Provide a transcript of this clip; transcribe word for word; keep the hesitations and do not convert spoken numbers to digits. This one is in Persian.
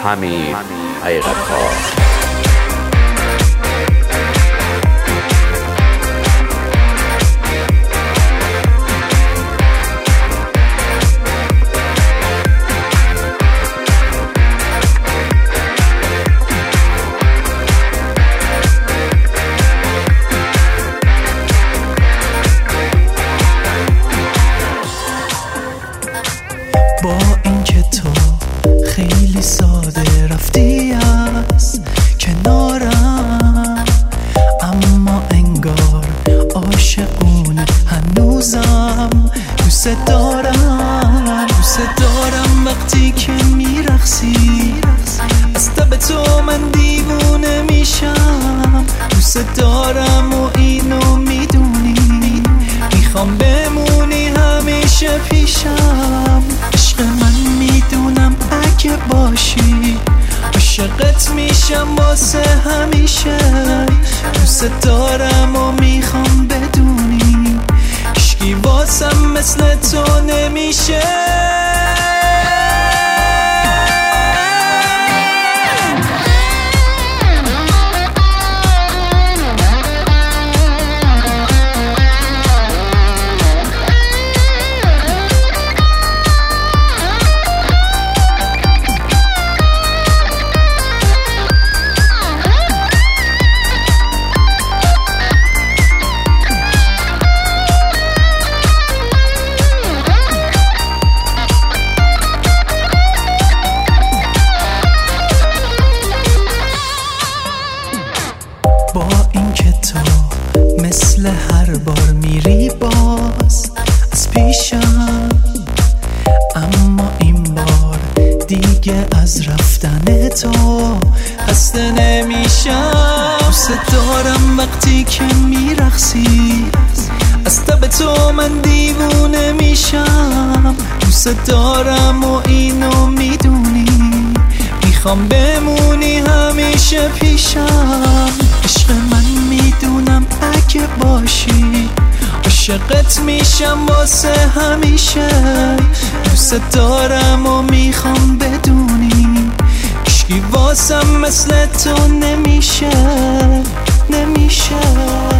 حمید حقیقت‌خواه. با اینکه تو خیلی ساده رفتی از کنارم، اما انگار عاشقونه هنوزم دوست دارم. دوست دارم وقتی که میرقصی، از تب تو من دیوونه میشم. دوست دارم و اینو میدونی، میخوام بمونی همیشه پیشم. عشق من میدونم اگه باشی، عاشقت میشم واسه همیشه. دوست دارم و میخوام بدونی، هیچکی واسم مثل تو نمیشه. با اینکه تو مثل هر بار میری باز از پیشم، اما این بار دیگه از رفتن تو خسته نمیشم. دوست دارم وقتی که میرقصی، از تب تو من دیوونه میشم. دوست دارم و اینو میدونی، میخوام بمونی همیشه پیشم. عشق من میدونم اگه باشی، عاشقت میشم واسه همیشه. دوست دارم و میخوام بدونی، هیچکی واسم مثل تو نمیشه نمیشه.